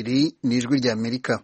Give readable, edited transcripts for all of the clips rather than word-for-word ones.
iri ni ijwi ry'Amerika.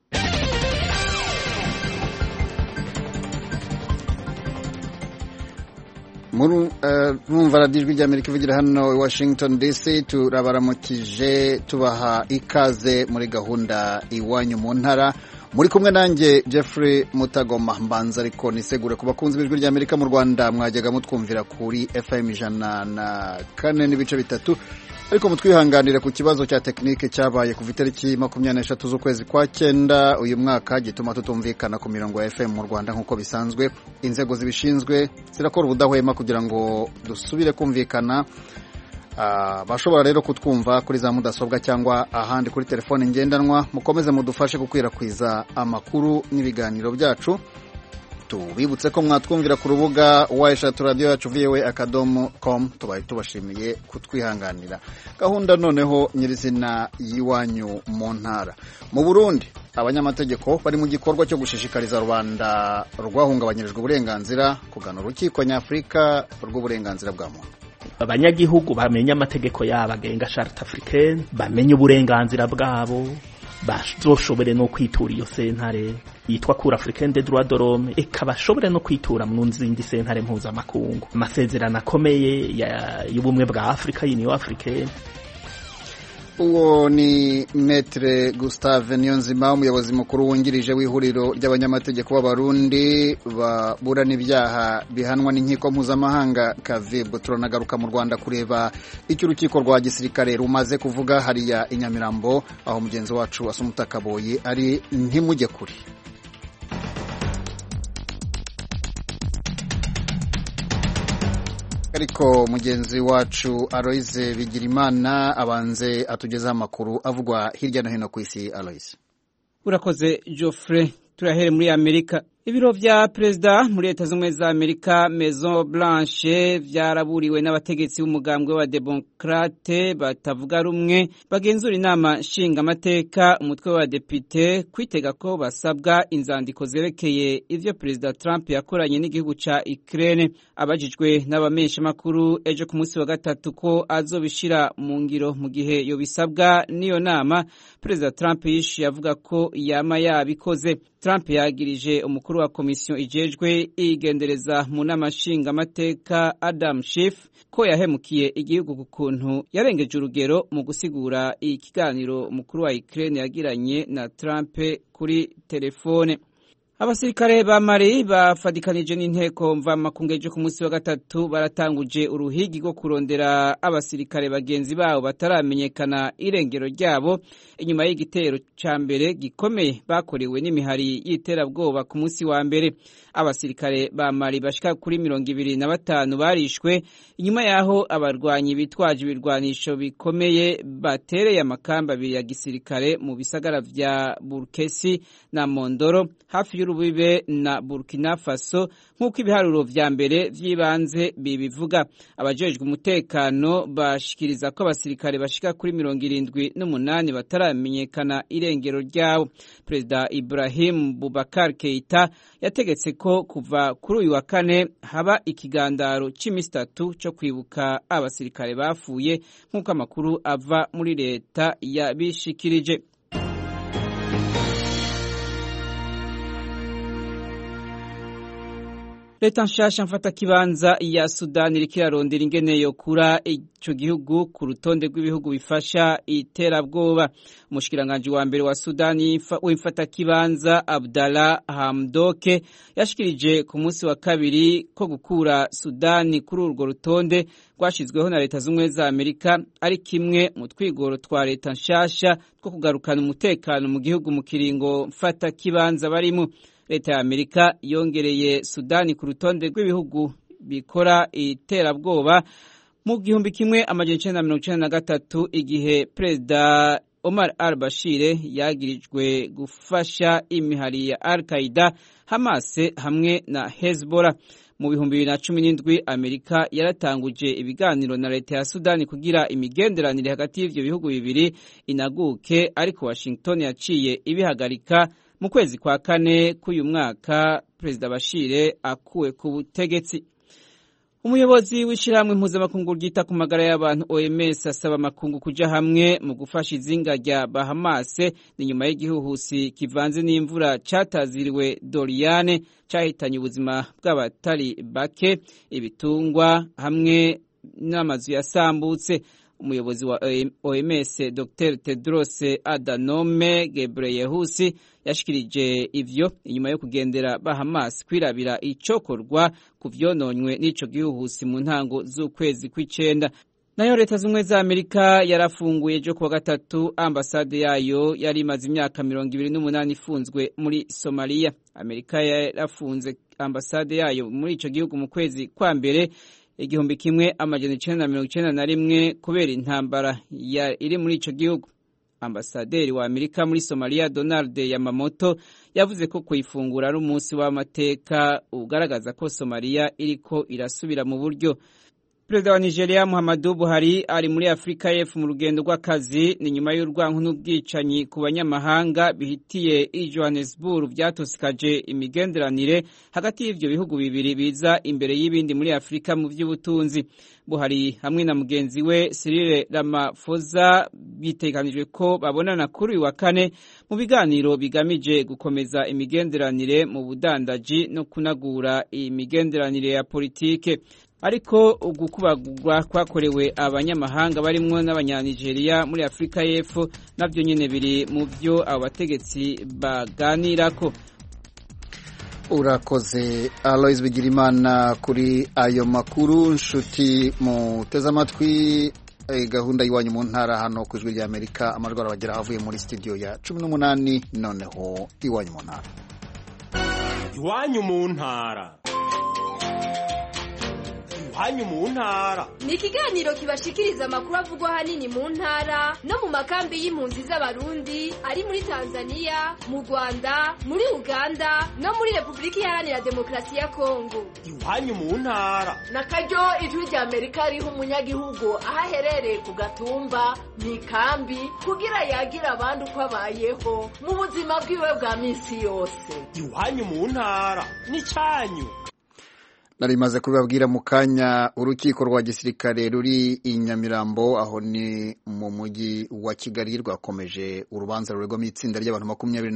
Mwumva radiyo ijwi ry'Amerika ivugira hano i Washington DC. Turabaramukije tubaha ikaze muri gahunda iwanyu mu ntara. Muri kumwe nanjye Jeffrey Mutagoma. Mbanza ariko nisegure ku bakunzi b'ijwi ry'Amerika mu Rwanda, mwajyaga mutwumvira kuri FM 104 n'ibice bitatu, ariko mutwihanganira ku kibazo cya tekinike cyabaye kuva itariki 23 z'ukwezi kwa 9 uyu mwaka, gituma tutumvikana ku mirongo ya FM mu Rwanda nk'uko bisanzwe. Inzego zibishinzwe zirakora ubudahwema kugira ngo dusubire kumvikana. Bashobora rero kutwumva kuri za mudasobwa cyangwa ahandi kuri telefone ngendanwa. Mukomeze mudufashe gukwirakwiza amakuru n'ibiganiro byacu. Tubibutse ko mwatwumvira ku rubuga www.radioyacu.com. tubaye tubashimiye kutwihanganira. Gahunda noneho nyirizina yiwanyu mu ntara. Mu Burundi, abanyamategeko bari mu gikorwa cyo gushishikariza rubanda rwahungabanyirijwe uburenganzira kugana urukiko nyafurika rw'uburenganzira bwa muntu. Abanyagihugu bamenye amategeko yabo agenga charte africaine, bamenye uburenganzira bwabo, bazoshobore no kwitura iyo sentare yitwa Cour africaine des droits de l'homme, ikabashobore no kwitura mu nzindi sentare mpuzamakungu. Amasezerano akomeye y'ubumwe bwa Afrika, Union africaine. Uwo ni Maître Gustave Niyonzima, umuyobozi mukuru wungirije w'ihuriro ry'abanyamategeko b'Abarundi baburana ibyaha bihanwa n'inkiko mpuzamahanga CAVIB. Turanagaruka mu Rwanda kureba icyo urukiko rwa gisirikare rumaze kuvuga hariya i Nyamirambo, aho mugenzi wacu Asumuta Kaboyi ari. Ntimujye kure. Ariko mugenzi wacu Aloise Bigirimana abanze atugezaho amakuru avugwa hirya no hino ku isi. Aloise. Urakoze Geoffrey. Turahere muri Amerika. Ibiro vya Perezida muri Leta Zunze za Amerika Maison Blanche vyaraburiwe n'abategetsi b'umugambwe wa Democrate batavuga rumwe bagenzura inama nshinga amateka umutwe wa depite kwitega ko basabwa inzandiko zerekeye ivyo Perezida Trump yakoranye n'igihugu ca Ukraine. Abajijwe n'abamesha makuru ejo ku munsi wa gatatu ko azobishira mu ngiro mu gihe yo bisabwa niyo nama, Perezida Trump yishuye avuga ko yama yabikoze. Trump yagirije umukuru wa komisiyo ijejwe igendereza mu nama nshinga amateka Adam Schiff ko yahemukiye igihugu ku kuntu yarengeje urugero mu gusigura ikiganiro umukuru wa Ukraine yagiranye na Trump kuri telefone. Abasirikare ba Mali bafadikanije n'inteko mvamakungu ejo ku munsi wa gatatu baratanguje uruhigi rwo kurondera abasirikare bagenzi babo bataramenyekana irengero ryabo inyuma y'igitero ca mbere gikomeye bakorewe n'imihari y'iterabwoba ku munsi wa mbere. Abasirikare ba Mali bashika kuri 25 barishwe inyuma yaho abarwanyi bitwaje ibirwanisho bikomeye batereye amakamba abiri ya gisirikare mu bisagara vya Burkesi na Mondoro hafi y'urubibe na Burkina Faso, nk'uko ibiharuro vya mbere vy'ibanze bibivuga. Abajejwe umutekano bashikiriza ko abasirikare bashika kuri 78 bataramenyekana irengero ryabo. Perezida Ibrahim Boubacar Keita yategetse ko kuva kuri uyu wa kane haba ikigandaro c'imisi 3 cyo kwibuka abasirikare bafuye, nk'uko amakuru ava muri leta yabishikirije. Leta nshasha mfata kibanza ya Sudani iriko irarondera ingene yokura ico gihugu ku rutonde rw'ibihugu bifasha iterabwoba. Umushikiranganje wa mbere wa Sudani w'imfata kibanza Abdallah Hamdoke yashikirije ku munsi wa kabiri ko gukura Sudani kuri urwo rutonde rwashizweho na Leta Zunze za Amerika ari kimwe mu twigoro twa leta nshasha two kugarukana umutekano mu gihugu mu kiringo mfata kibanza barimo. Leta ya Amerika yongereye Sudani ku rutonde rw'ibihugu bikora iterabwoba mu 1993 igihe Perezida Omar al-Bashir yagirijwe gufasha imihari ya Al-Qaeda, Hamas hamwe na Hezbollah. Mu 2017 Amerika yaratanguje ibiganiro na leta ya Sudani kugira imigenderanire hagati y'ivyo bihugu bibiri inaguke, ariko Washington yaciye ibihagarika mu kwezi kwa kane k'uyu mwaka Perezida Bashir akuwe ku butegetsi. Umuyobozi w'ishirahamwe mpuzamakungu ryita ku magara y'abantu OMS asaba amakungu kuja hamwe mu gufasha izinga rya Bahamas ni nyuma y'igihuhusi kivanze n'imvura cataziriwe Doriane cahitanye ubuzima bw'abatari bake, ibitungwa hamwe n'amazu yasambutse. Umuyobozi wa OMS Dr. Tedros Adhanom Ghebreyesus yashikirije ivyo inyuma yo kugendera Bahamas kwirabira icokorwa ku vyononywe n'ico gihuhusi mu ntango z'ukwezi kw'icenda. Nayo leta z'umwe za Amerika yarafunguye ejo kuwa gatatu ambasade yayo yari imaze imyaka 28 ifunzwe muri Somalia. Amerika yarafunze ambasade yayo muri ico gihugu mu kwezi kwa mbere 1991 kubera intambara iri muri ico gihugu. Ambasaderi wa Amerika muri Somalia Donald Yamamoto yavuze ko kuyifungura ari umunsi w'amateka ugaragaza ko Somalia iriko irasubira mu buryo. Perezida wa Nigeria Muhammadu Buhari ari muri Afrika y'Epfo mu rugendo rw'akazi ni nyuma y'urwanko n'ubwicanyi ku banyamahanga bihitiye i Johannesburg vyatosikaje imigenderanire hagati y'ivyo bihugu bibiri biza imbere y'ibindi muri Afrika mu vy'ubutunzi. Buhari hamwe na mugenzi we Cyril Ramaphosa biteganijwe ko babonana kuri uyu wa kane mu biganiro bigamije gukomeza imigenderanire mu budandaji no kunagura imigenderanire ya politike. Ariko ugukubagurwa kwakorewe abanyamahanga barimwo n'abanyanigeria muri Afrika y'Epfo navyo nyene biri mu byo abo bategetsi baganirako. Urakoze Alois Bigirimana kuri ayo makuru. Nshuti muteze amatwi gahunda y'iwanyu mu ntara hano ku Ijwi ry'Amerika, amajwi arabagera avuye muri studio ya 18 noneho iwanyu mu ntara. Iwanyu mu ntara. Iwanyu mu ntara ni ikiganiro kibashikiriza amakuru avugwa hanini mu ntara no mu makambi y'impunzi z'abarundi ari muri Tanzania, mu Rwanda, muri Uganda no muri Republika Iharanira Demokarasi ya Kongo. Iwanyu mu ntara nakaryo Ijwi ry'Amerika riha umunyagihugu aho aherereye ku gatumba mu ikambi kugira yagira abandi uko abayeho mu buzima bwiwe bwa minsi yose. Iwanyu mu ntara ni cyanyu. Narimaze kubabwira mu kanya urukiko rwa gisirikare ruri i Nyamirambo aho ni mu mujyi wa Kigali rwakomeje urubanza ruregwamo itsinda ry'abantu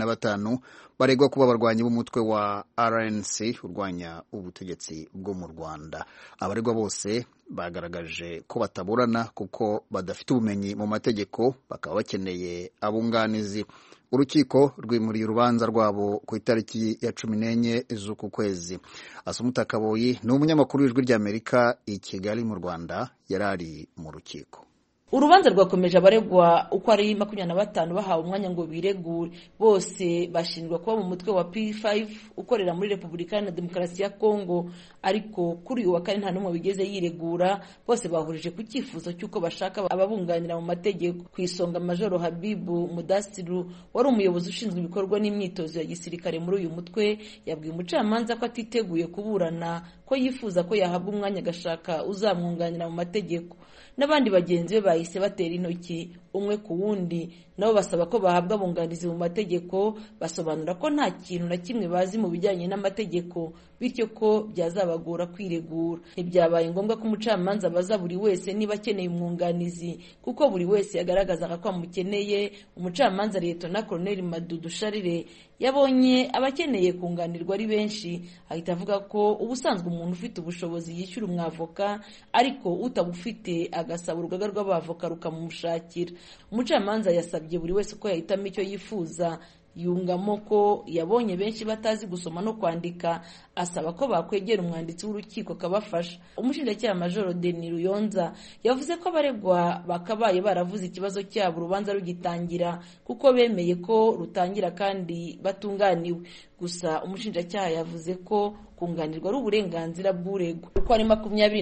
25 baregwa kuba abarwanyi b'umutwe wa RNC urwanya ubutegetsi bwo mu Rwanda. Abaregwa bose bagaragaje ko bataburana kuko badafite ubumenyi mu mategeko, bakaba bakeneye abunganizi. Urukiko rwimuriye urubanza rwabo ku itariki ya 14 z'uku kwezi. Asumuta Kaboyi ni umunyamakuru w'Ijwi ry'Amerika i Kigali mu Rwanda yarari mu rukiko. Urubanza rwakomeje abaregwa uko ari 25 bahawe umwanya ngo biregure. Bose bashinjwa kuba mu mutwe wa P5 ukorera muri Republika Iharanira Demokarasi ya Kongo, ariko kuri uyu wa kane nta numwe bigeze yiregura. Bose bahurije ku cyifuzo cy'uko bashaka ababunganira mu mategeko. Ku isonga Majoro Habibu Mudasiru wari umuyobozi ushinzwe ibikorwa n'imyitozo ya gisirikare muri uyu mutwe yabwiye umucamanza ko atiteguye kuburana, ko yifuza ko yahabwa umwanya agashaka uzamwunganira mu mategeko. N'abandi bagenzi be bahise batera intoki umwe ku wundi, nabo basaba ko bahabwa abunganizi mu mategeko. Basobanura ko nta kintu na kimwe bazi mu bijyanye n'amategeko, bityo ko byazabagora kwiregura. Ntibyabaye ngombwa ko umucamanza abaza buri wese niba akeneye umwunganizi, kuko buri wese yagaragazaga ko amukeneye. Umucamanza Lieutenant Colonel Madudu Sharire yabonye abakeneye kunganirwa ari benshi, ahita avuga ko ubusanzwe umuntu ufite ubushobozi yishyura umwavoka, ariko utabufite agasaba urugaga rw'abavoka rukamumushakira. Umucamanza yasabye buri wese ko yahitamo icyo yifuza, yungamo ko yabonye benshi batazi gusoma no kwandika, asaba ko bakwegera umwanditsi w'urukiko kabafasha. Umushinjacyaha Majoro Denis Ruyonza yavuze ko abaregwa bakabaye baravuze ikibazo cyabo urubanza rugitangira, kuko bemeye ko rutangira kandi batunganiwe. Gusa umushinjacyaha yavuze ko kunganirwa ari uburenganzira bw'uregwa. Uko ari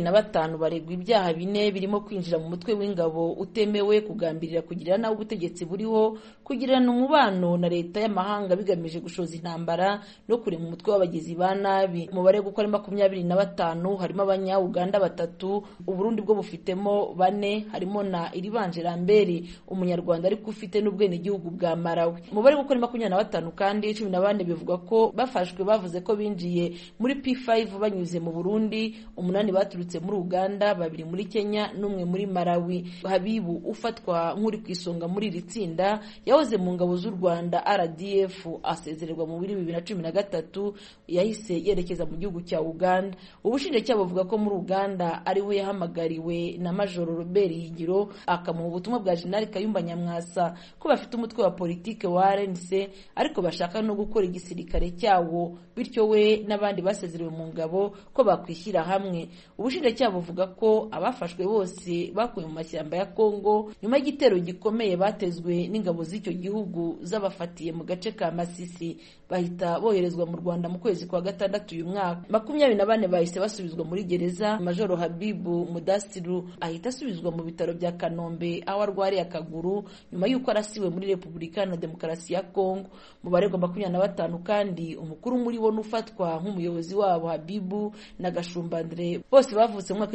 25 baregwa ibyaha 4 birimo kwinjira mu mutwe w'ingabo utemewe, kugambirira kugirira nawe ubutegetsi buriho, kugirana umubano na leta y'amahanga bigamije gushoza intambara no kurema umutwe w'abagizi ba nabi. Mu baregwa uko ari 25 harimo abanya-Uganda 3, Uburundi bwo bufitemo 4, harimo na Iribanje Lambert umunyarwanda ariko ufite n'ubwene gihugu bwa Malawi. Mu baregwa uko ari 25 kandi 14 bivuga ko bafashwe bavuze ko binjiye muri muri P5 banyuze mu Burundi, 8 baturutse muri Uganda, 2 muri Kenya n'umwe muri Malawi. Habibu ufatwa nk'uri kwisonga muri iri tsinda yahoze mu ngabo z'u Rwanda RDF, asezererwa mu 2013 yahise yerekeza mu gihugu cya Uganda. Ubushinjacyaha buvuga ko muri Uganda ariho yahamagariwe na Major Robert Higiro akamuha ubutumwa bwa General Kayumba Nyamwasa ko bafite umutwe wa politike wa RNC ariko bashaka no gukora igisirikare cyawo, bityo we n'abandi basezerewe mu ngabo ko bakwishyira hamwe. Ubushinjacyaha buvuga ko abafashwe bose bakuye mu mashyamba ya Kongo nyuma y'igitero gikomeye batezwe n'ingabo z'icyo gihugu zabafatiye mu gace ka Masisi, bahita boherezwa mu Rwanda mu kwezi kwa gatandatu uyu mwaka. 24 bahise basubizwa muri gereza. Major Habibu Mudasiru ahita asubizwa mu bitaro bya Kanombe aho arwariye akaguru nyuma y'uko arasiwe muri Repubulika na Demokarasi ya Kongo. Mu baregwa 25 kandi umukuru muri bo n'ufatwa nk'umuyobozi wabo Habibu na Gashumba Andre, bose bavutse mu mwaka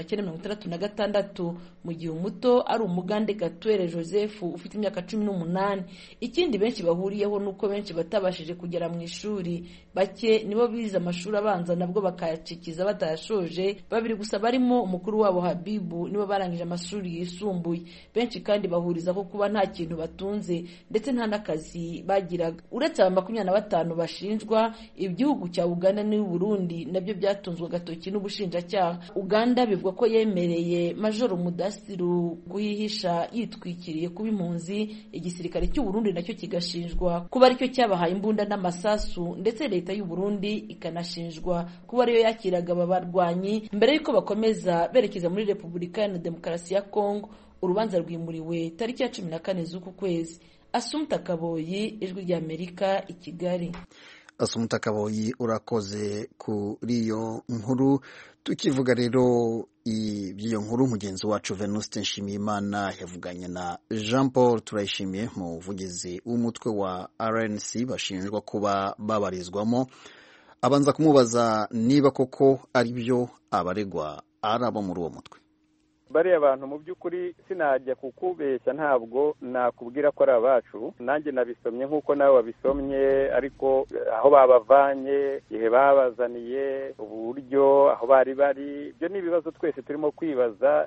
w'1966, mu gihe umuto ari umugande Gatwere Joseph ufite imyaka 18. Ikindi benshi bahuriyeho nuko benshi batabashije kugera mu ishuri, bake nibo bize amashuri abanza nabwo bakayacikiza batayashoje. 2 gusa barimo umukuru wabo Habibu nibo barangije amashuri yisumbuye. Benshi kandi bahuriza ko kuba nta kintu batunze ndetse nta n'akazi bagiraga. Uretse aba 25 bashinjwa, igihugu cya Uganda n'u Burundi nabyo byatunzwe gatoki n'ubushinjacyaha. Uganda bivuga ko yemereye Major Mudasiru guhihisha yitwikiriye kuba impunzi. Igisirikare cy'u Burundi nacyo kigashinjwa kuba aricyo cyabahaye imbunda n'amasasu, ndetse leta y'u Burundi ikanashinjwa kuba ariyo yakiraga aba barwanyi mbere y'uko bakomeza berekeza muri Repubulika ya Demokarasi ya Kongo. Urubanza rwimuriwe tariki ya 14 z'uku kwezi. Asumta Kaboyi, Ijwi rya Amerika, i Kigali. Asumta Kaboyi, urakoze kuri iyo nkuru. Tukivuga rero iby'iyo nkuru, mugenzi wacu Venuste Nshimiyimana yavuganye na Jean Paul Turayishimiye, umuvugizi w'umutwe wa RNC bashinjwa kuba babarizwamo. Abanza kumubaza niba koko ari byo abaregwa ari abo muri uwo mutwe. Bariya abantu mu by'ukuri sinajya kukubeshya, ntabwo nakubwira ko ari abacu. Nanjye nabisomye nk'uko nawe wabisomye, ariko aho babavanye, igihe babazaniye, uburyo aho bari, ibyo ni ibibazo twese turimo kwibaza.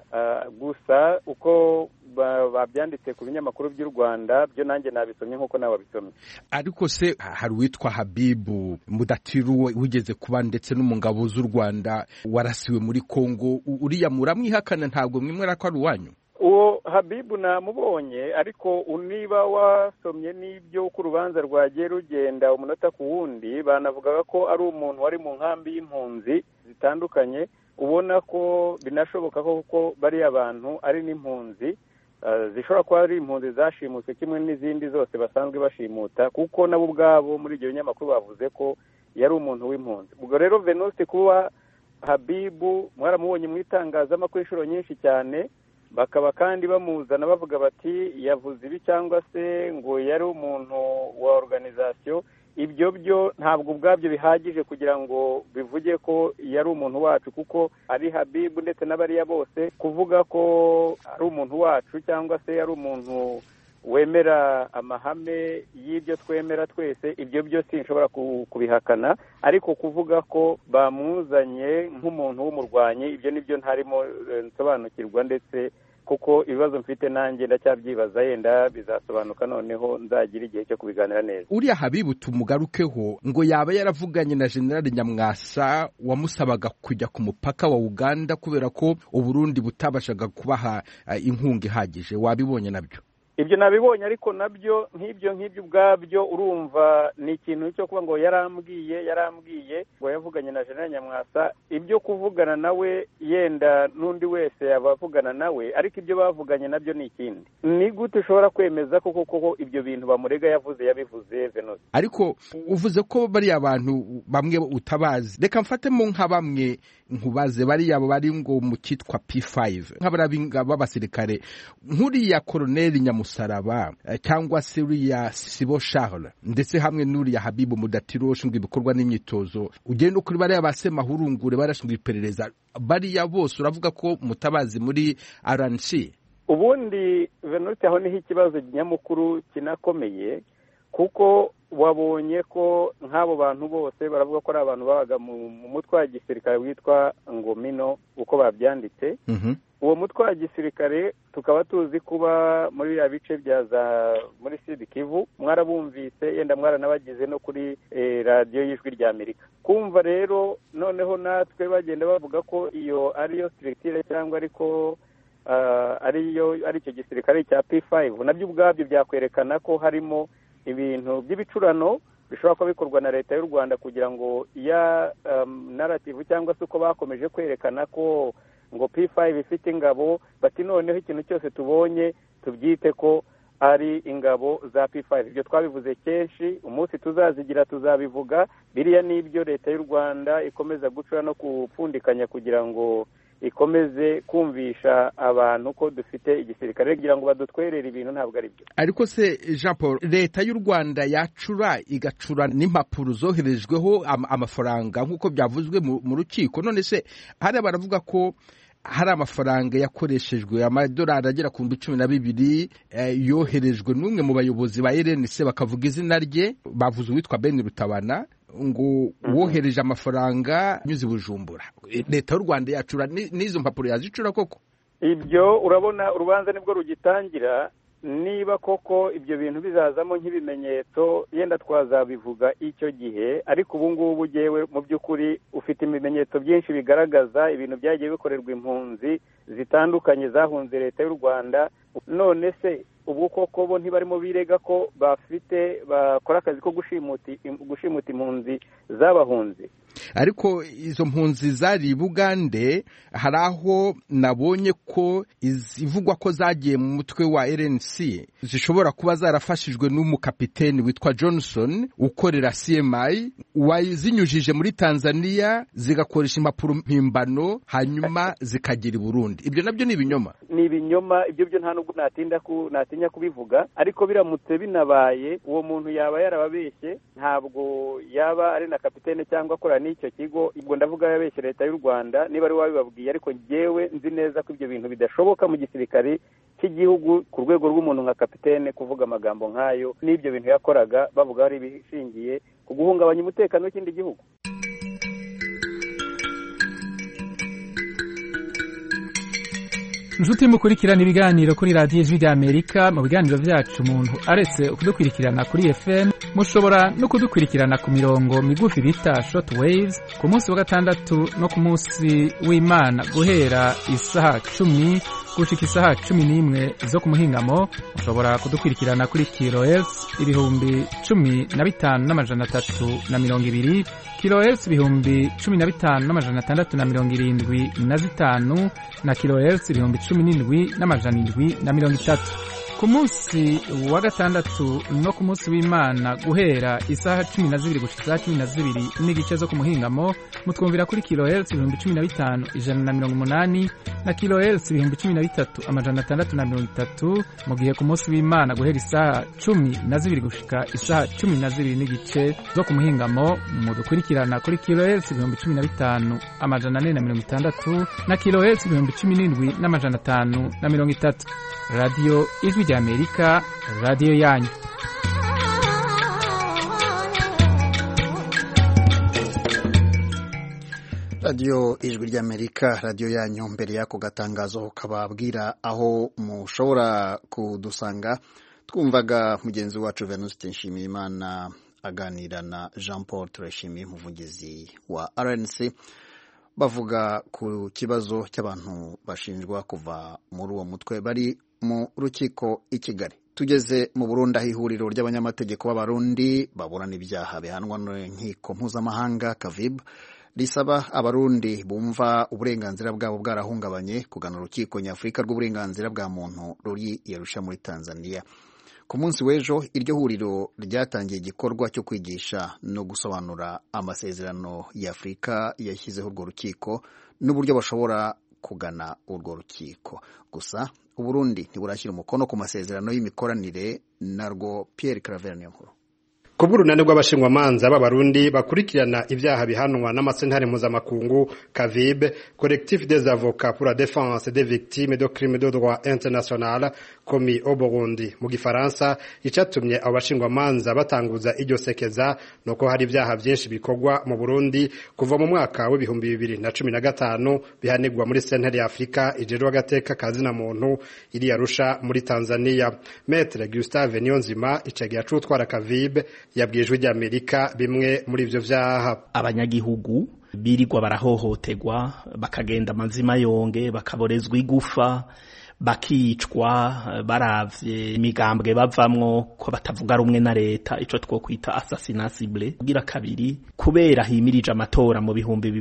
Gusa uko babyanditse ku binyamakuru by'u Rwanda byo nanjye nabisomye nk'uko nawe wabisomye. Ariko se hari uwitwa Habibu Mudatiru wigeze kuba ndetse no mu ngabo z'u Rwanda warasiwe muri Kongo, uriya muramwihakana ntabwo mwimwera ko ari uwanyu? Uwo Habibu namubonye, ariko niba wasomye n'ibyo ku rubanza rwagiye rugenda umunota ku wundi, banavugaga ko ari umuntu wari mu nkambi y'impunzi zitandukanye, ubona ko binashoboka ko bari abantu ari n'impunzi zishobora kuba ari impunzi zashimutse kimwe n'izindi zose basanzwe bashimuta, kuko nabo ubwabo muri ibyo binyamakuru bavuze ko yari umuntu w'impunzi. Ubwo rero Venuste, kuba Habibu mwaramubonye mu itangazamakuru inshuro nyinshi cyane, bakaba kandi bamuzana bavuga bati yavuze ibi cyangwa se ngo yari umuntu wa organization, ibyo byo ntabwo ubwabyo bihagije kugira ngo bivuge ko yari umuntu wacu, kuko ari Habibu ndetse n'abariya bose kuvuga ko ari umuntu wacu cyangwa se ari umuntu wemera amahame y'ibyo twemera twese, ibyo byo sinshobora kubihakana. Ariko kuvuga ko bamuzanye nk'umuntu w'umurwanyi, ibyo nibyo ntarimo nsobanukirwa, ndetse kuko ibibazo mfite nanjye ndacyabyibaza, yenda bizasobanuka noneho nzagira igihe cyo kubiganira neza. Uriya Habibu tumugarukeho, ngo yaba yaravuganye na General Nyamwasa wamusabaga kujya ku mupaka wa Uganda kubera ko Uburundi butabashaga kubaha inkunga ihagije. Wabibonye nabyo? Ibyo nabibonye, ariko nabyo nk'ibyo ubwabyo urumva ni ikintu cyo kuba ngo yarambwiye ngo yavuganye na General Nyamwasa. Ibyo kuvugana nawe yenda n'undi wese yabavugana nawe, ariko ibyo bavuganye nabyo ni ikindi. Ni gute ushobora kwemeza koko ibyo bintu bamurega yabivuze Venuste? Ariko uvuze ko bari abantu bamwe utabazi, reka mfatemo nka bamwe nkubaze, bariya bari ngo mu kitwa P5 nk'abarabinga b'abasirikare, nk'uriya Colonel Nyamusaraba cyangwa se uriya Sibo Charles, ndetse hamwe n'uriya Habibu Mudatiru ushinzwe ibikorwa n'imyitozo, ugenda kuri bariya basemahurungure barashinzwe iperereza, bariya bose uravuga ko mutabazi muri RNC? Ubundi Venuste, aho niho ikibazo nyamukuru kinakomeye, kuko wabonye ko nk'abo bantu bose baravuga ko ari abantu babaga mu mutwe wa gisirikare witwa Ngomino uko babyanditse. Uwo mutwe wa gisirikare tukaba tuzi kuba muri ya bice muri Sud Kivu, mwarabumvise yenda mwaranabagize no kuri radiyo y'Ijwi rya Amerika. Kumva rero noneho natwe bagenda bavuga ko iyo ariyo structure cyangwa ariko ari cyo gisirikare cya P5, nabyo ubwabyo byakwerekana ko harimo ibintu by'ibicurano bishobora kuba bikorwa na leta y'u Rwanda kugira ngo ya narrative cyangwa se uko bakomeje kwerekana ko ngo P5 ifite ingabo, bati noneho ikintu cyose tubonye tubyite ko ari ingabo za P5. Ibyo twabivuze kenshi, umunsi tuzazigira tuzabivuga. Biriya n'ibyo leta y'u Rwanda ikomeza gucura no kupfundikanya kugira ngo ikomeze kumvisha abantu ko dufite igisirikare kugira ngo badutwerere ibintu, ntabwo ari byo. Ariko se Jean Paul, leta y'u Rwanda yacura igacura n'impapuro zoherejweho amafaranga nk'uko byavuzwe mu rukiko. None se hari baravuga ko hari amafaranga yakoreshejwe amadolari agera ku 12 yoherejwe n'umwe mu bayobozi ba RNC, bakavuga izina rye, bavuze uwitwa Ben Rutabana, ngo wohereje amafaranga nyuze Bujumbura. Leta y'u Rwanda yacura n'izo mpapuro yazicura koko? Ibyo urabona urubanza nibwo rugitangira, niba koko ibyo bintu bizazamo nk'ibimenyetso yenda twazabivuga icyo gihe, ariko ubu ngubu jewe mu by'ukuri ufite ibimenyetso byinshi bigaragaza ibintu byagiye bikorerwa impunzi zitandukanye zahunze leta y'u Rwanda. None se ubwo koko bo ntibarimo birega ko bakora akazi ko gushimuta impunzi z'abahunzi? Ariko izo mpunzi zari Bugande, hari aho nabonye ko izivugwa ko zagiye mu mutwe wa RNC zishobora kuba zarafashijwe n'umukapiteni witwa Johnson ukorera CMI, wazinyujije muri Tanzania zigakoresha impapuro mpimbano hanyuma zikagira i Burundi. Ibyo nabyo ni ibinyoma? Ni ibinyoma, ibyo byo nta nubwo natinya kubivuga, ariko biramutse binabaye uwo muntu yaba yarababeshye, ntabwo yaba ari na kapitene cyangwa akora n'icyo kigo. Ubwo ndavuga yabeshye leta y'u Rwanda niba ari wabibabwiye, ariko njyewe nzi neza ko ibyo bintu bidashoboka mu gisirikare cy'igihugu ku rwego rw'umuntu nka kapitene kuvuga amagambo nk'ayo. N'ibyo bintu yakoraga bavuga ari bishingiye ku guhungabanya umutekano w'ikindi gihugu. Njuti mukurikirana ibiganiro kuri radiyo Ijwi rya Amerika. Mu biganiro byacu umuntu aretse kudukurikirana kuri FM, mushobora no kudukurikirana ku mirongo migufi bita short waves ku munsi wa gatandatu no ku munsi w'Imana guhera isaha 10 gushika isaha 11 zo ku muhingamo. Mushobora kudukurikirana kuri kilohertz 15,320, kilohertz 15,675 na kilohertz 17,730. Ku munsi wa gatandatu no ku munsi w'Imana guhera isaha 12 gushika 12 n'igice zo ku muhingamo, mutwumvira kuri kilohertz 15,180 na kilohertz 13,630. Mu gihe ku munsi w'Imana guhera isaha 12 gushika isaha 12 n'igice zo ku muhingamo, mudukurikirana kuri kilohertz 15,460 na kilohertz 17,530. Radio Ijwi rya Amerika, radio yanyu. Radio Ijwi rya Amerika, radio yanyu. Mbere yako gatangazo kababwira aho mushobora kudusanga, twumvaga mugenzi wacu Venuste Nshimiyimana aganira na Jean Paul Turashimiye, umuvugizi wa RNC, bavuga ku kibazo cy'abantu bashinjwa kuva muri uwo mutwe bari mu rukiko i Kigali. Tugeze mu Burundi, aho ihuriro ry'abanyamategeko b'abarundi baburana ibyaha bihanwa n'inkiko mpuzamahanga CAVIB risaba abarundi bumva uburenganzira bwabo bwarahungabanye kugana urukiko nyafurika rw'uburenganzira bwa muntu ruri Arusha muri Tanzania. Ku munsi w'ejo, iryo huriro ryatangiye igikorwa cyo kwigisha no gusobanura amasezerano ya Afurika yashyizeho urwo rukiko n'uburyo bashobora kugana urwo rukiko. Gusa Uburundi ntiburashyira umukono ku masezerano y'imikoranire narwo. Pierre Claver Niyonkuru. Kubw'urunani rw'abashingwamanza b'abarundi bakurikirana ibyaha bihanwa n'amasentare mpuzamakungu CAVIB, Collectif des avocats pour la défense des victimes de crimes de droit international commis au Burundi mu gifaransa, icatumye abo bashingwamanza batanguza iryo sekeza nuko hari ibyaha byinshi bikorwa mu Burundi kuva mu mwaka wa 2015 bihanirwa muri sentare ya Afrika ijejwe agateka kazina muntu iri Arusha muri Tanzania. Maître Gustave Niyonzima icagiye acutwara CAVIB yabwijwe ry'Amerika bimwe muri ivyo vyaha. Abanyagihugu birirwa barahohoterwa, bakagenda amazima yonge, bakaborezwa igufa, bakicwa baravye imigambwe bavamwo ko batavuga rumwe na leta, ico twokwita assassinat ciblé. Kugira kabiri, kubera himirije amatora mu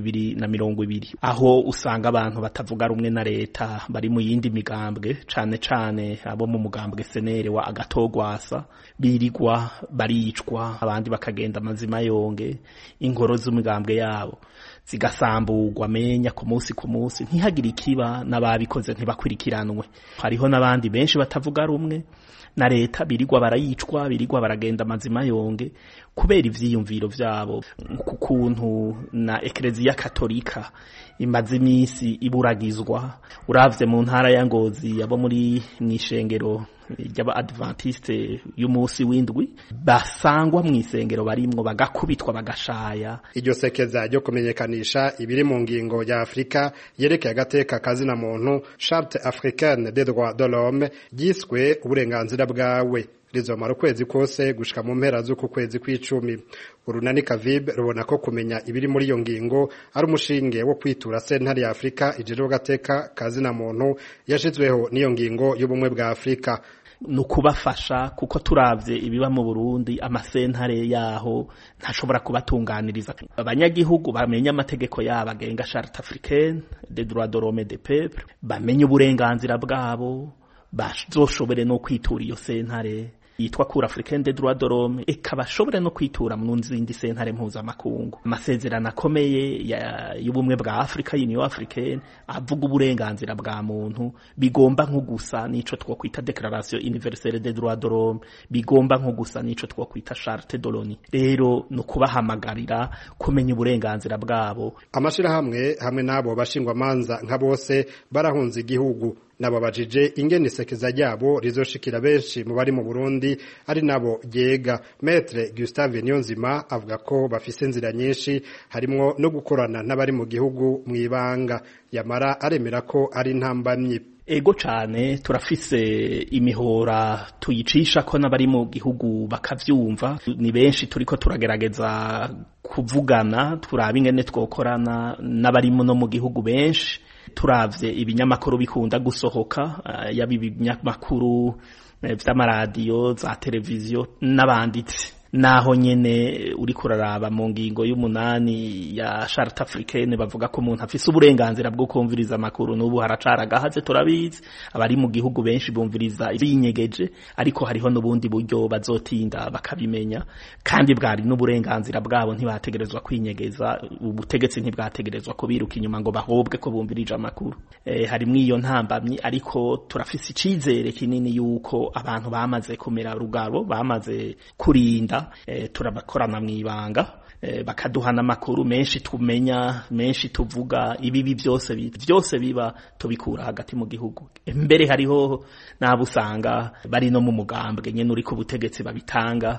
2020 aho usanga abantu batavuga rumwe na leta bari mu yindi migambwe, cane cane abo mu mugambwe senere wa Agatogwasa, birirwa baricwa, abandi bakagenda amazima yonge, inkoro z'umugambwe yabo zigasamburwa menya ku munsi ntihagire ikiba, n'ababikoze ntibakurikiranwe. Hariho n'abandi benshi batavuga rumwe na leta, birirwa barayicwa, birirwa baragenda amazima yonge kubera ivyiyumviro vyabo. Kukuntu na Eklezia Katolika imaze imisi iburagizwa, uravye mu ntara ya Ngozi abo muri mwishengero ry'aba Adventiste y'umunsi w'indwi basangwa mw'isengero barimwo bagakubitwa bagashaya. Iryo sekeza ryo kumenyekanisha ibiri mu ngingo ya Afrika yerekeye agateka kazina muntu, Charte africaine des droits de l'homme, ryiswe uburenganzira bwawe, rizomara ukwezi kose gushika mu mpera z'uku kwezi kw'icumi. Urunani CAVIB rubona ko kumenya ibiri muri iyo ngingo ari umushinge wo kwitura sentare ya Afrika ijejwe agateka kazina muntu yashizweho n'iyo ngingo y'ubumwe bwa Afrika. Nukubafasha kuko turavye ibiba mu Burundi, amasentare yaho ntashobora kubatunganiriza. Abanyagihugu bamenye amategeko yabo agenga Charte africaine des droits de l'homme et des peuples, bamenye uburenganzira bwabo, bazoshobore no kwitura iyo sentare yitwa Cour africaine des droits de l'homme, ikabashobore no kwitura mu nzindi sentare mpuzamakungu. Amasezerano akomeye y'ubumwe bwa Afrika, Union africaine, avuga uburenganzira bwa muntu, bigomba nko gusa nico twokwita Declaration universelle des droits de l'homme, bigomba nko gusa nico twokwita Charte de l'ONU. Rero no kubahamagarira kumenya uburenganzira bwabo. Amashirahamwe hamwe nabo bashingwamanza nka bose barahunze igihugu, nababajije ingene sekeza ryabo rizoshikira benshi mu bari mu Burundi ari nabo yega. Maître Gustave Niyonzima avuga ko bafise inzira nyinshi, harimwo no gukorana n'abari mu gihugu mwibanga, yamara aremera ko ari ntambamye. Ego cane, turafise imihora tuyicisha ko n'abari mu gihugu bakavyumva. Ni benshi turiko turagerageza kuvugana, turaba ingene twokorana n'abari no mu gihugu benshi. Turavye ibinyamakuru bikunda gusohoka, yabi ibinyamakuru vy'amaradiyo, za televiziyo n'abanditsi, naho nyene uri kuraraba mu ngingo y'umunani ya Charte africaine bavuga ko umuntu afise uburenganzira bwo kumviriza amakuru. N'ubu haracaragahaze turabizi, abari mu gihugu benshi bumviriza ibinyegeje, ariko hariho n'ubundi buryo bazotinda bakabimenya, kandi bwari n'uburenganzira bwabo, ntibategerezwa kwinyegeza. Ubutegetsi ntibwategerezwa kubiruka inyuma ngo bahobwe ko bumvirije amakuru. Harimwo iyo ntambamyi, ariko turafise icizere kinini yuko abantu bamaze kumera rugabo, bamaze kurinda. Turabakorana mwibanga, bakaduhana amakuru menshi tumenya, menshi tuvuga, ibibi byose biba tubikura hagati mu gihugu. Mbere hariho nabusanga bari no mu mugambwe nyene uri ku butegetsi babitanga,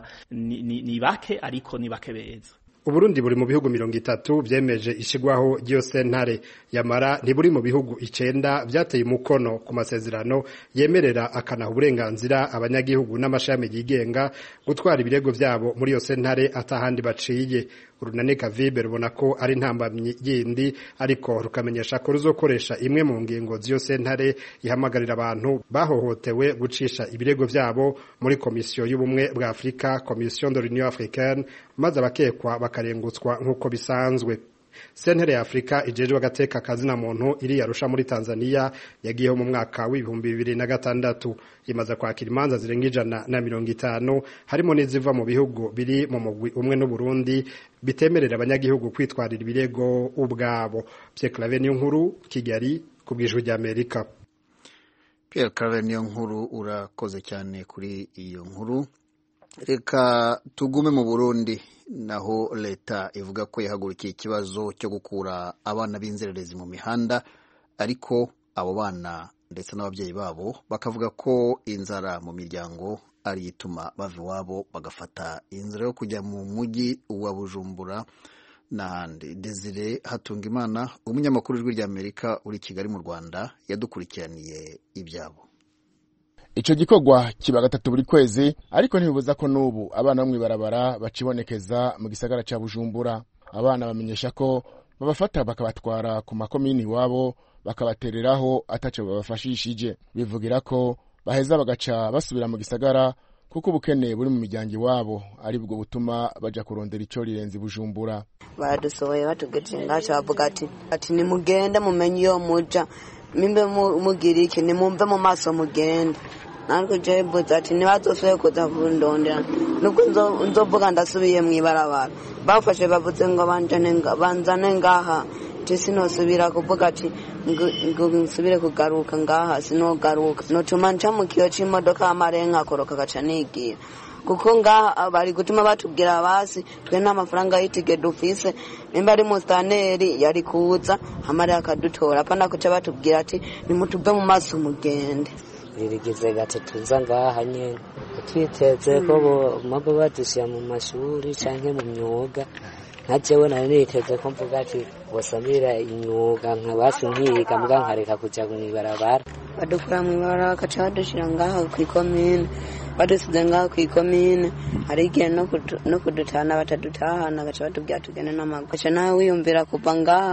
ni bake, ariko ni bake beza. Uburundi buri mu bihugu 30 vyemeje ishigwaho giyo sentare, yamara ntiburi mu bihugu 9 vyateye umukono ku masezerano yemerera akanaha uburenganzira abanyagihugu n'amashami yigenga gutwara ibirego vyabo muri yo sentare atahandi baciye. Urunani CAVIB rubona ko ari ntambamyi yindi, ariko rukamenyesha ko ruzokoresha imwe mu ngingo z'iyo sentare ihamagarira abantu bahohotewe gucisha ibirego vyabo muri Komisiyo y'ubumwe bwa Afrika, Commission de l'Union africaine, maze abakekwa bakarengutswa nk'uko bisanzwe. Sentare ya Afrika ijejwe agateka kazina muntu iri Arusha muri Tanzania yagiyeho mu mwaka w'2006, imaze kwakira imanza zirenga 150, harimo n'iziva mu bihugu biri mu mugwi umwe n'u Burundi bitemerera abanyagihugu kwitwarira ibirego ubwabo. Pierre Claver Niyonkuru, Kigali, ku bw'Ijwi ry'Amerika. Pierre Claver Niyonkuru, urakoze cyane kuri iyo nkuru. reka tugume mu Burundi, naho leta ivuga ko yahagurukiye ikibazo cyo gukura abana b'inzererezi mu mihanda, ariko abo bana ndetse n'ababyeyi babo bakavuga ko inzara mu miryango ari ituma bava iwabo bagafata inzira yo kujya mu mujyi wa Bujumbura n'ahandi. Desire Hatungimana, umunyamakuru w'Ijwi ry'Amerika uri Kigali mu Rwanda, yadukurikiraniye ibyabo. Ico gikorwa kiba gatatu buri kwezi, ariko ntibibuza ko n'ubu abana bamwe barabara bacibonekeza mu gisagara ca Bujumbura. Abana bamenyesha ko babafata bakabatwara ku makomini iwabo bakabatereraho ataco babafashishije. Bivugira ko baheza bagaca basubira mu gisagara kuko ubukene buri mu miryango iwabo ari bwo butuma baja kurondera ico rirenze Bujumbura. Baradusohoye batugeje ngaca bavuga ati nimugende mumenye iyo muja, mimbe mugirike nimumve mu maso mugende. Nanko je mbuza ati nibazosohoye kuza kundondera nuko nzovuga ndasubiye mwibarabara. Bafashe bavuze ngo banzane ngaha sinosubira kuvuga ati ngo nsubire kugaruka ngaha, sinogaruka notuma nca mu kiyo c'imodoka amarenga akoroka gaca nigira, kuko ngaha bari gutuma batubwira basi twe nta mafaranga y'itige dufise, nimba ari mustaneri yari kuza amare akadutora, apana kuca batubwira ati nimutuve mu maso mugende. Birigize gatatu nza ngaha nyene twiteze ko mabo badushyira mu mashuri canke mu myuga, nka jewe nari niteze ko mvuga ati bosamira imyuga nkabasi nkiga mbwa nkareka kuja mwibarabara. Badukura mwibarabara bakaca badushira ngaha kw'ikomine, badusize ngaha kw'ikomine, hari igihe no kudutana batadutahana bagaca batubwira tugende n'amaguru. Gaca nawe wiyumvira kuva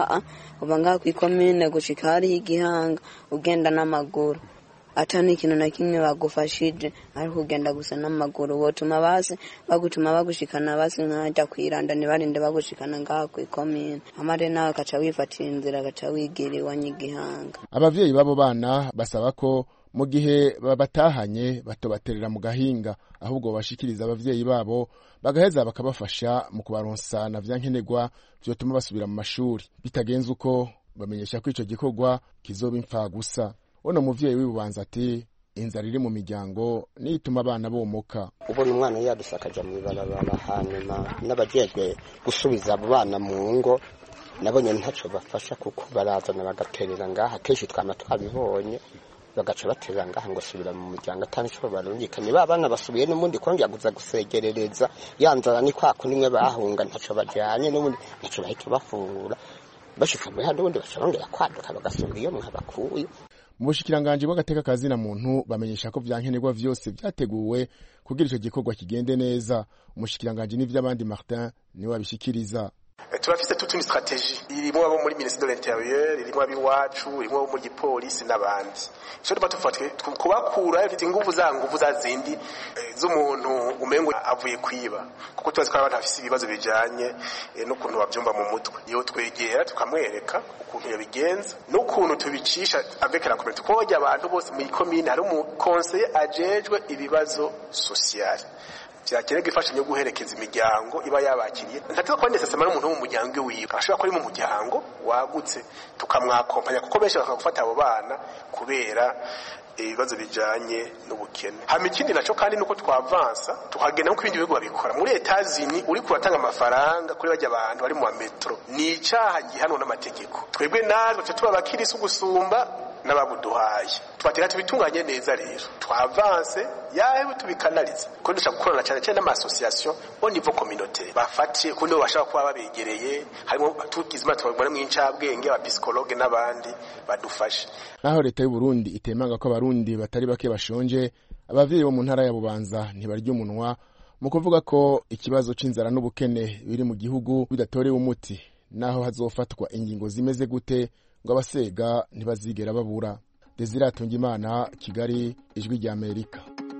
ngaha kw'ikomine gushika hariho Igihanga ugenda n'amaguru, atani ikintu na kimwe bagufashije ariko ugenda gusa n'amaguru. Wotuma basi bagutuma bagushikana basi nkaja kwiranda nibarinde bagushikana ngaha kw'ikomine, amare nawe akaca wifatira inzira agaca wigira iwanyu Igihanga. Abavyeyi babo bana basaba ko mu gihe babatahanye batobaterera mu gahinga, ahubwo bashikiriza abavyeyi babo bagaheza bakabafasha mu kubaronsa na vyankenerwa vyotuma basubira mu mashuri. Bitagenze uko bamenyesha ko ico gikorwa kizoba impfa gusa. Ono muvyeyi w'ibubanza ati inzara iri mu miryango nituma abana bomoka. Ubona umwana yadusakaja mu ibarabara, hanyuma n'abajejwe gusubiza abo bana mu ngo nabonye ntaco bafasha, kuko barazana bagaterera ngaha, kenshi twama twabibonye bagaca baterera ngaha ngo subira mu muryango atanico barungikanye. Ba bana basubiye n'umundi kongera guza gusegerereza, yanzara ni kwako nimwe bahunga ntaco bajanye n'umundi ntaco bahita bafungura, bashika muri handi ubundi bashobora kwaduka bagasubira iyo mwabakuye. Mu bushikiranganje bw'agateka kazina muntu bamenyesha ko vyankenerwa vyose vyateguwe kugira ico gikorwa kigende neza. Umushikiranganje n'ivy'abandi Martin niwe abishikiriza. Turafise toute une stratégie irimo abo muri ministère de l'Intérieur, irimo abiwacu, irimo abo muri police n'abandi. Cyo tufatwe kubakura ifite ingufu za zindi z'umuntu umengo avuye kwiba, kuko tuzi ko abantu bafise ibibazo bijanye n'ukuntu bavyumva mu mutwe. Iyo twegera tukamwereka ukuntu yabigenza n'ukuntu tubicisha avec la communauté, ko bajya abantu bose mu commune hari umu conseiller ajejwe ibibazo social vyakenega ifashanyo guherekeza imiryango iba yabakiriye. Ntatiko kwa nesesema n'umuntu wo mu muryango wiwe, ashobora ko ari mu muryango wagutse tukamwakompanya, kuko benshi bakagufata abo bana kubera ibibazo bijanye n'ubukene. Hama ikindi naco kandi nuko twavansa tukagenda nko ibindi bihugu babikora. Muri Etats-Unis uri kuratanga amafaranga kuri bajya abantu bari mu metro ni icaha gihanwa n'amategeko. Twebwe natwe tuba bakirisi gusumba n'ababuduhaye, twatera tubitunganye neza. Rero twavanse yawe tubikanaliza ko dushaka gukorana cyane cyane n'amasosiyasiyo au niveau communautaire, bafatiye kuno bashaka kuba babegereye, harimo tukizima tubagora mu incabwenge abapsikologe n'abandi badufashe. Naho leta y'u Burundi itemanga ko abarundi batari bake bashonje, abavyeyi bo mu ntara ya Bubanza ntibarya umunwa mu kuvuga ko ikibazo c'inzara n'ubukene biri mu gihugu bidatorewe umuti, naho hazofatwa ingingo zimeze gute ngo abasega ntibazigera babura. Desire Hatungimana, Kigali, Ijwi ry'Amerika.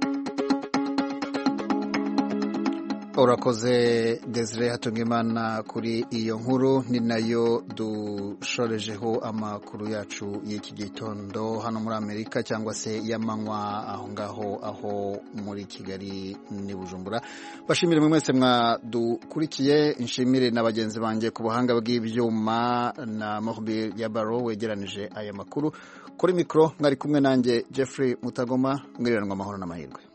Urakoze Desire Hatungimana kuri iyo nkuru. Ni nayo dushorejeho amakuru yacu y'iki gitondo hano muri Amerika, cyangwa se y'amanywa aho muri Kigali ni Bujumbura. Bashimire mwe mwese mwadukurikiye, nshimire na bagenzi banjye ku buhanga bw'ibyuma na Mohbi Yabaro wegeranije aya makuru. Kuri mikro mwari kumwe nanjye Jeffrey Mutagoma, mwiriranwa amahoro n'amahirwe.